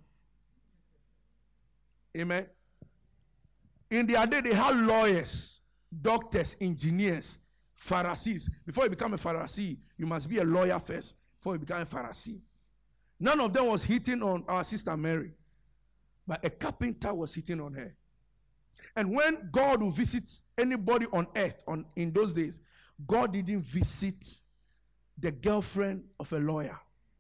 Speaker 2: Amen. In their day, they had lawyers, doctors, engineers, Pharisees. Before you become a Pharisee, you must be a lawyer first before you become a Pharisee. None of them was hitting on our sister Mary. But a carpenter was hitting on her. And when God will visit anybody on earth in those days, God didn't visit the girlfriend of a lawyer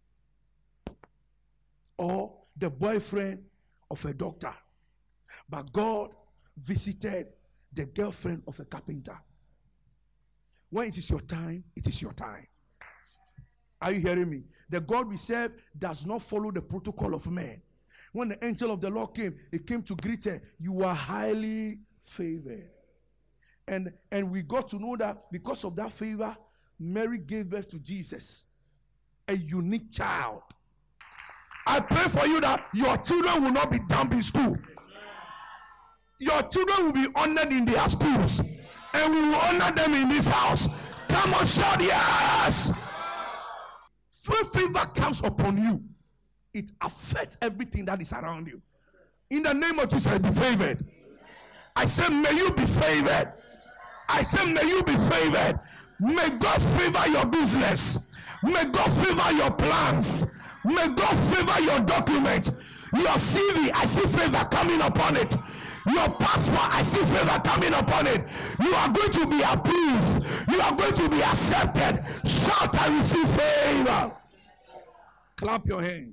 Speaker 2: or the boyfriend of a doctor. But God visited the girlfriend of a carpenter. When it is your time, it is your time. Are you hearing me? The God we serve does not follow the protocol of man. When the angel of the Lord came, he came to greet her. You are highly favored. And we got to know that because of that favor, Mary gave birth to Jesus, a unique child. I pray for you that your children will not be dumped in school. Your children will be honored in their schools. And we will honor them in this house. Come on, shout yes. When favor comes upon you, it affects everything that is around you. In the name of Jesus, be favored. I say, may you be favored. I say, may you be favored. May God favor your business. May God favor your plans. May God favor your document. Your CV, I see favor coming upon it. Your passport, I see favor coming upon it. You are going to be approved. You are going to be accepted. Shout, I receive favor. Clap your hands.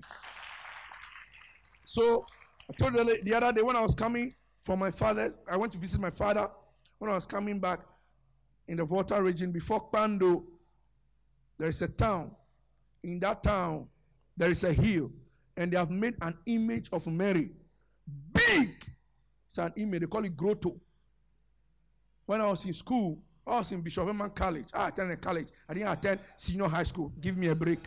Speaker 2: So, I told you the other day when I was coming from my father's, I went to visit my father. When I was coming back in the Volta region, before Kpando, there is a town. In that town, there is a hill. And they have made an image of Mary. Big. It's an image. They call it Grotto. When I was in school, I was in Bishop Eman College. I attended college. I didn't attend senior high school. Give me a break.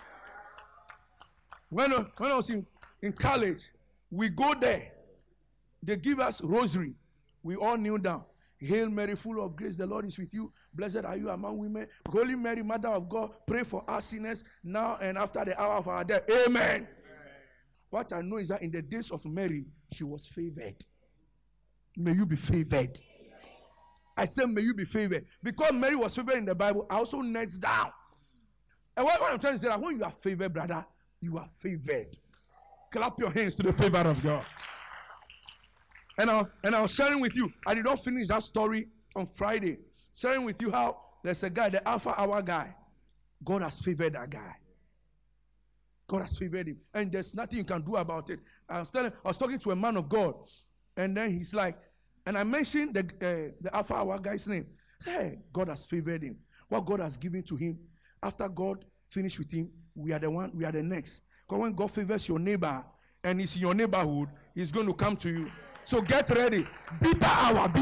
Speaker 2: When I was in college, we go there. They give us rosary. We all kneel down. Hail Mary, full of grace, the Lord is with you. Blessed are you among women. Holy Mary, Mother of God, pray for us sinners now and after the hour of our death. Amen. What I know is that in the days of Mary, she was favored. May you be favored. I said, may you be favored. Because Mary was favored in the Bible, I also knelt down. And what I'm trying to say is that when you are favored, brother, you are favored. Clap your hands to the favor of God. And I was sharing with you, I did not finish that story on Friday. Sharing with you how there's a guy, the Alpha Hour guy. God has favored that guy. God has favored him. And there's nothing you can do about it. I was talking to a man of God. And then he's like, and I mentioned the Alpha Hour guy's name. Hey, God has favored him. What God has given to him, after God finished with him, we are the next. Because when God favors your neighbor and he's in your neighborhood, he's going to come to you. So get ready. Bitter hour.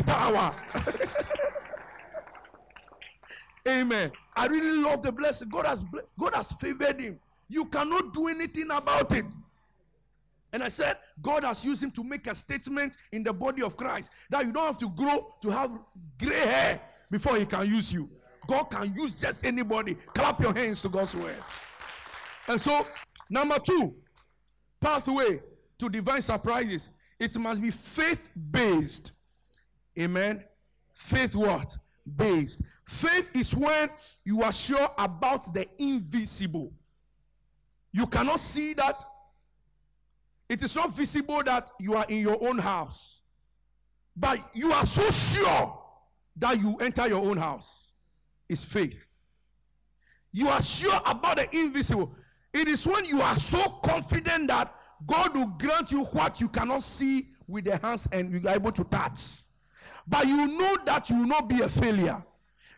Speaker 2: Amen. I really love the blessing. God has favored him. You cannot do anything about it. And I said, God has used him to make a statement in the body of Christ that you don't have to grow to have gray hair before he can use you. God can use just anybody. Clap your hands to God's word. And so, number 2, pathway to divine surprises. It must be faith-based. Amen. Faith what? Based. Faith is when you are sure about the invisible. You cannot see that. It is not visible that you are in your own house. But you are so sure that you enter your own house. It's faith. You are sure about the invisible. It is when you are so confident that God will grant you what you cannot see with the hands and you are able to touch. But you know that you will not be a failure.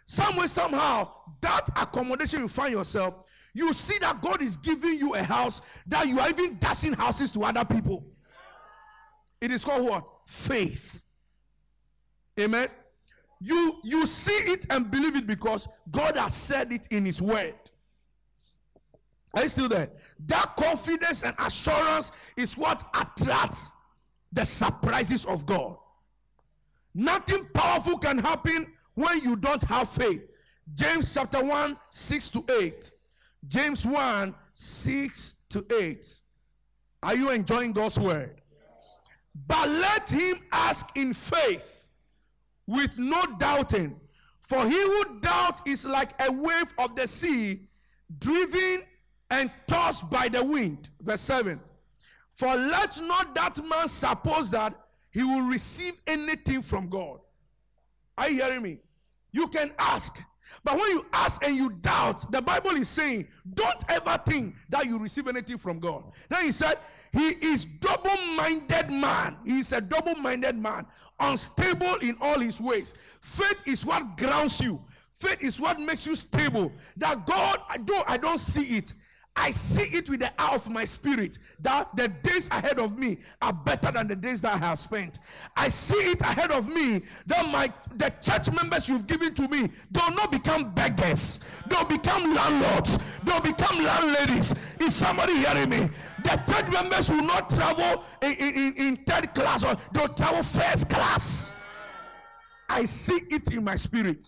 Speaker 2: some way, somehow, that accommodation you find yourself, you see that God is giving you a house that you are even dashing houses to other people. It is called what? Faith. Amen. You see it and believe it because God has said it in his word. Are you still there? That confidence and assurance is what attracts the surprises of God. Nothing powerful can happen when you don't have faith. James chapter 1, 6 to 8. James 1, 6 to 8. Are you enjoying God's word? But let him ask in faith, with no doubting. For he who doubts is like a wave of the sea, driven and tossed by the wind. Verse 7. For let not that man suppose that he will receive anything from God. Are you hearing me? You can ask. But when you ask and you doubt, the Bible is saying, don't ever think that you receive anything from God. Then he said, he is double-minded man. He is a double-minded man, unstable in all his ways. Faith is what grounds you. Faith is what makes you stable. That God, though I don't see it, I see it with the eye of my spirit, that the days ahead of me are better than the days that I have spent. I see it ahead of me that the church members you've given to me, they'll not become beggars. They'll become landlords. They'll become landladies. Is somebody hearing me? The church members will not travel in third class, or they'll travel first class. I see it in my spirit.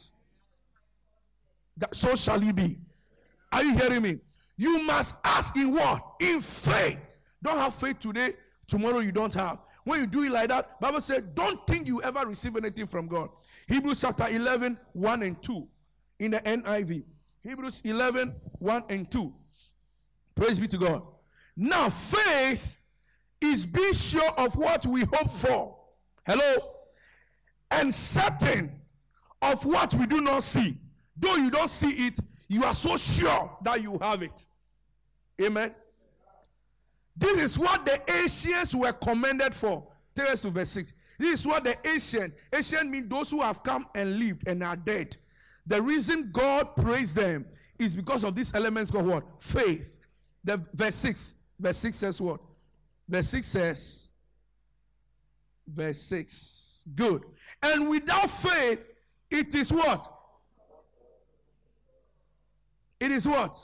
Speaker 2: So shall it be. Are you hearing me? You must ask in what? In faith. Don't have faith today, tomorrow you don't have. When you do it like that, Bible says, don't think you ever receive anything from God. Hebrews chapter 11, 1 and 2 in the NIV. Hebrews 11, 1 and 2. Praise be to God. Now faith is being sure of what we hope for. Hello? And certain of what we do not see. Though you don't see it, you are so sure that you have it. Amen. This is what the ancients were commended for. Take us to verse 6. This is what the ancient means those who have come and lived and are dead. The reason God praised them is because of these elements called what? Faith. The verse 6. Verse 6 says what? Verse 6. Good. And without faith, it is what? It is what?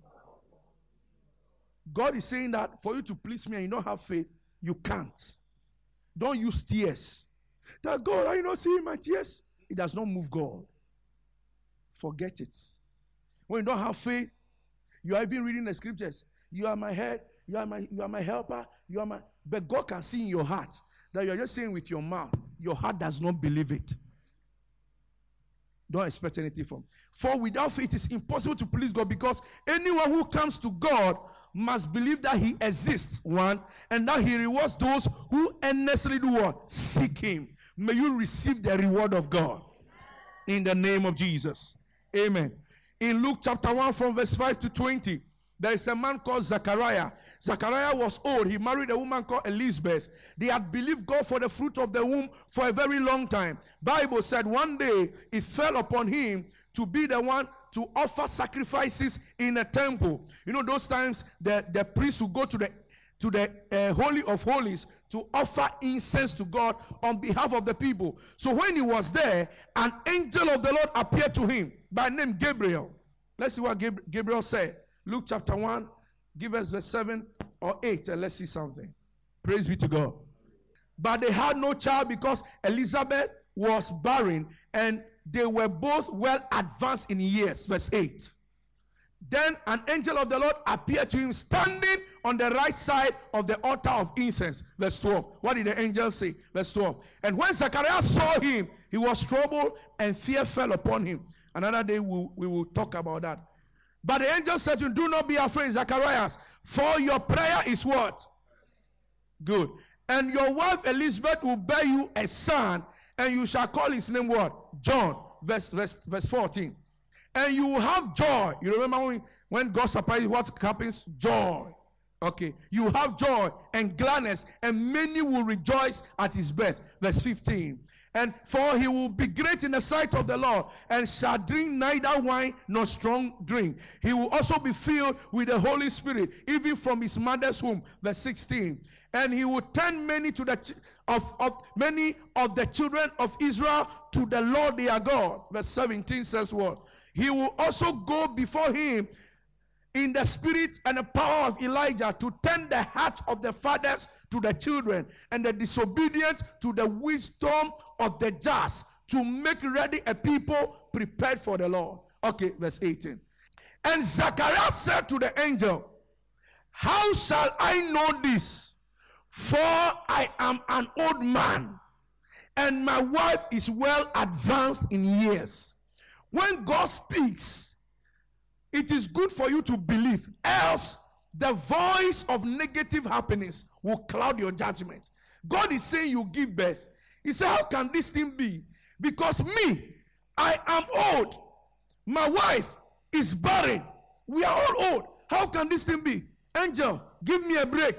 Speaker 2: God is saying that for you to please me and you don't have faith, you can't. Don't use tears. That God, are you not seeing my tears? It does not move God. Forget it. When you don't have faith, you are even reading the scriptures. You are my head, you are my helper, you are my. But God can see in your heart that you are just saying with your mouth. Your heart does not believe it. Don't expect anything from. For without faith, it is impossible to please God, because anyone who comes to God must believe that he exists, one, and that he rewards those who earnestly do what? Seek him. May you receive the reward of God in the name of Jesus. Amen. In Luke chapter 1 from verse 5 to 20, there is a man called Zachariah. Zachariah was old. He married a woman called Elizabeth. They had believed God for the fruit of the womb for a very long time. Bible said one day it fell upon him to be the one to offer sacrifices in a temple. You know, those times the priest would go to the Holy of Holies to offer incense to God on behalf of the people. So when he was there, an angel of the Lord appeared to him by name Gabriel. Let's see what Gabriel said. Luke chapter 1, give us verse 7 or 8, and let's see something. Praise be to God. But they had no child because Elizabeth was barren, and they were both well advanced in years. Verse 8. Then an angel of the Lord appeared to him standing on the right side of the altar of incense. Verse 12. What did the angel say? Verse 12. And when Zachariah saw him, he was troubled, and fear fell upon him. Another day we will talk about that. But the angel said to him, do not be afraid, Zacharias, for your prayer is what? Good. And your wife Elizabeth will bear you a son, and you shall call his name what? John. Verse 14. And you will have joy. You remember when God surprises, what happens? Joy. Okay, you have joy and gladness, and many will rejoice at his birth. Verse 15. And for he will be great in the sight of the Lord, and shall drink neither wine nor strong drink. He will also be filled with the Holy Spirit, even from his mother's womb. Verse 16. And he will turn many to many of the children of Israel to the Lord their God. Verse 17 says what? He will also go before him in the spirit and the power of Elijah, to turn the heart of the fathers to the children, and the disobedient to the wisdom of the just, to make ready a people prepared for the Lord. Okay, verse 18. And Zacharias said to the angel, how shall I know this? For I am an old man, and my wife is well advanced in years. When God speaks, it is good for you to believe, else the voice of negative happiness will cloud your judgment. God is saying you give birth. He said, how can this thing be? Because me, I am old. My wife is barren. We are all old. How can this thing be? Angel, give me a break.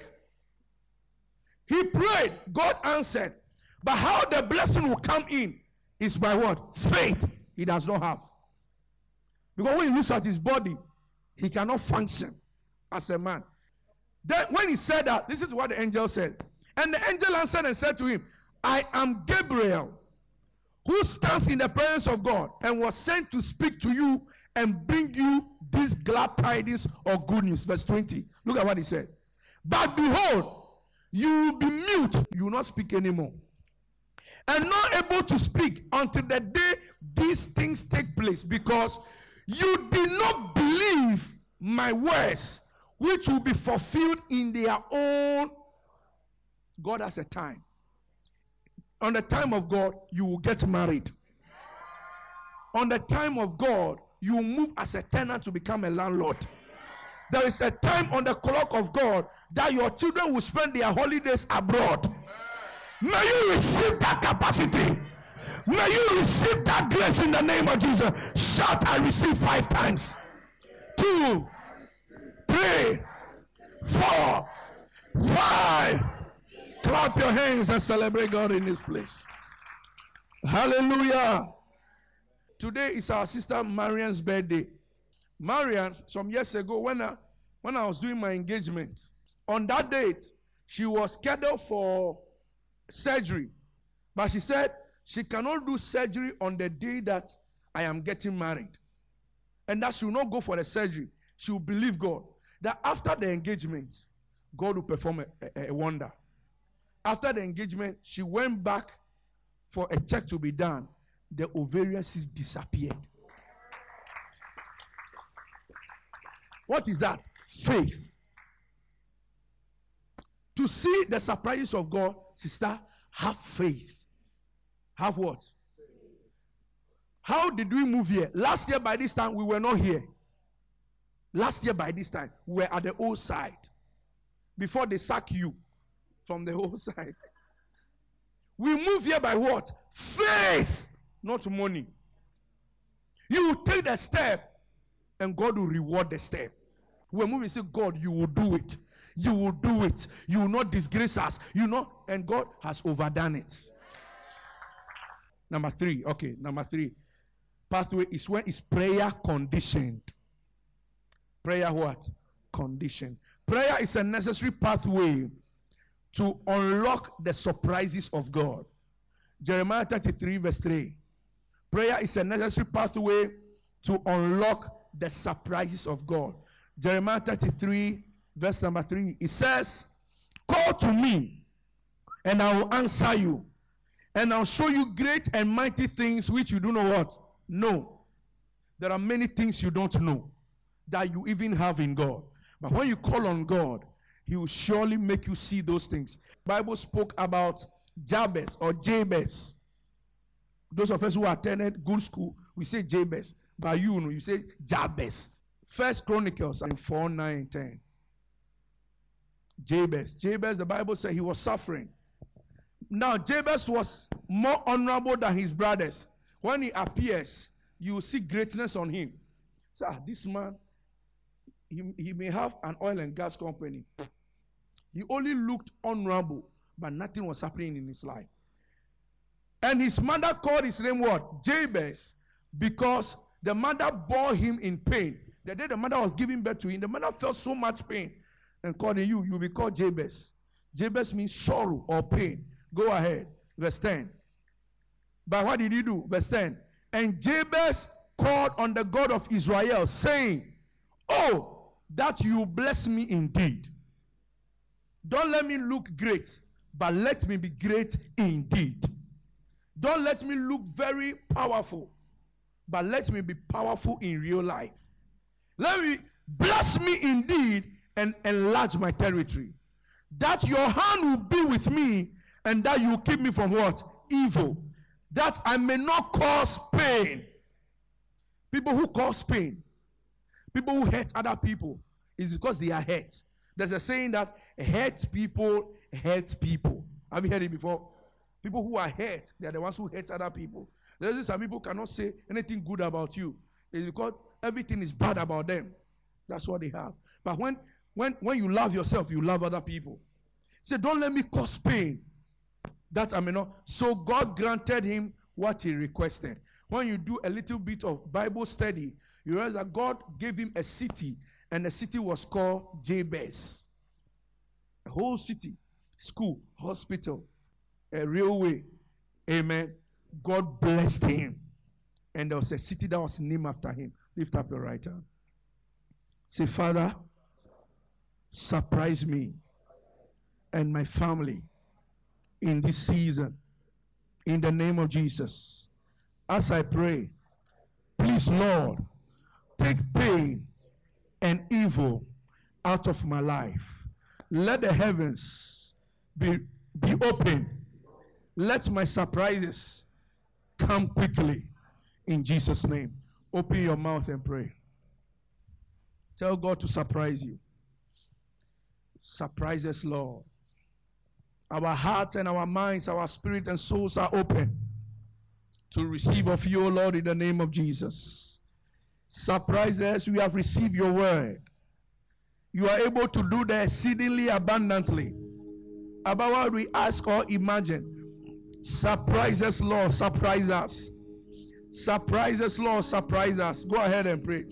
Speaker 2: He prayed. God answered. But how the blessing will come in is by what? Faith he does not have. Because when he looks at his body, he cannot function as a man. Then when he said that, listen to what the angel said. And the angel answered and said to him, I am Gabriel, who stands in the presence of God, and was sent to speak to you and bring you these glad tidings or good news. Verse 20. Look at what he said. But behold, you will be mute. You will not speak anymore. And not able to speak until the day these things take place, because you did not believe my words, which will be fulfilled in their own. God has a time. On the time of God, you will get married. On the time of God, you will move as a tenant to become a landlord. There is a time on the clock of God that your children will spend their holidays abroad. May you receive that capacity. May you receive that grace in the name of Jesus. Shout, I receive 5 times. 2, 3, 4, 5. Clap your hands and celebrate God in this place. Hallelujah. Today is our sister Marian's birthday. Marian, some years ago, when I was doing my engagement, on that date, she was scheduled for surgery. But she said she cannot do surgery on the day that I am getting married. And that she will not go for the surgery. She will believe God that after the engagement, God will perform a wonder. After the engagement, she went back for a check to be done. The ovarian cyst disappeared. What is that? Faith. To see the surprises of God, sister, have faith. Have what? How did we move here? Last year by this time, we were not here. Last year by this time, we were at the old side. Before they sack you from the old side. We move here by what? Faith, not money. You will take the step, and God will reward the step. We're moving and say, God, you will do it. You will do it. You will not disgrace us. You know, and God has overdone it. Number 3. Okay, number 3. Pathway is when is prayer conditioned. Prayer what? Conditioned. Prayer is a necessary pathway to unlock the surprises of God. Jeremiah 33 verse 3. Prayer is a necessary pathway to unlock the surprises of God. Jeremiah 33 verse number 3. It says, call to me and I will answer you, and I'll show you great and mighty things which you do not what? Know. There are many things you don't know that you even have in God. But when you call on God, He will surely make you see those things. The Bible spoke about Jabez or Jabez. Those of us who attended good school, we say Jabez. But you say Jabez. 1 Chronicles 4, 9, and 10. Jabez, the Bible said he was suffering. Now, Jabez was more honorable than his brothers. When he appears, you will see greatness on him. So, this man, He may have an oil and gas company. He only looked honorable, but nothing was happening in his life. And his mother called his name what? Jabez, because the mother bore him in pain. The day the mother was giving birth to him, the mother felt so much pain and called him, you'll be called Jabez. Jabez means sorrow or pain. Go ahead. Verse 10. But what did he do? Verse 10. And Jabez called on the God of Israel, saying, oh, that you bless me indeed. Don't let me look great, but let me be great indeed. Don't let me look very powerful, but let me be powerful in real life. Let me bless me indeed and enlarge my territory. That your hand will be with me and that you will keep me from what? Evil. That I may not cause pain. People who cause pain, people who hurt other people, is because they are hurt. There's a saying that hurt people hurt people. Have you heard it before? People who are hurt, they are the ones who hurt other people. There's some people cannot say anything good about you. It's because everything is bad about them. That's what they have. But when you love yourself, you love other people. Say, don't let me cause pain. That I may not. So God granted him what he requested. When you do a little bit of Bible study, you realize that God gave him a city, and the city was called Jabez. A whole city, school, hospital, a railway. Amen. God blessed him. And there was a city that was named after him. Lift up your right hand. Say, Father, surprise me and my family in this season. In the name of Jesus. As I pray, please, Lord, take pain and evil out of my life. Let the heavens be open. Let my surprises come quickly. In Jesus' name. Open your mouth and pray. Tell God to surprise you. Surprise us, Lord. Our hearts and our minds, our spirit and souls are open to receive of you, O Lord, in the name of Jesus. Surprise us. We have received your word. You are able to do the exceedingly abundantly above what we ask or imagine. Surprise us, Lord. Surprise us. Surprise us, Lord. Surprise us. Go ahead and pray.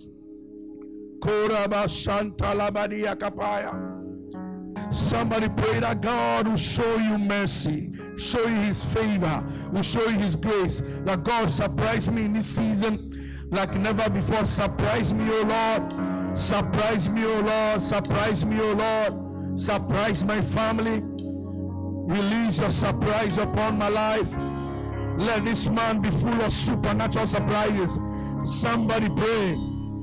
Speaker 2: Somebody pray that God will show you mercy, show you his favor, will show you his grace. That God surprise me in this season like never before. Surprise me, O Lord. Surprise me, O Lord. Surprise me, O Lord. Surprise my family. Release your surprise upon my life. Let this man be full of supernatural surprises. Somebody pray.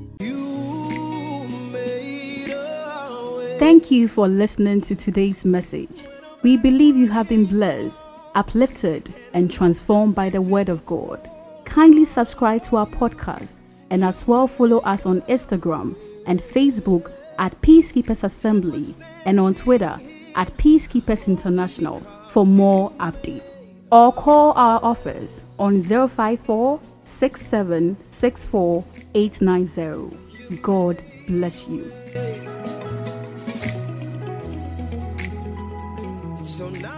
Speaker 3: Thank you for listening to today's message. We believe you have been blessed, uplifted, and transformed by the word of God. Kindly subscribe to our podcast and as well follow us on Instagram and Facebook at Peacekeepers Assembly and on Twitter at Peacekeepers International for more updates. Or call our office on 054 6764 890. God bless you.
Speaker 4: So now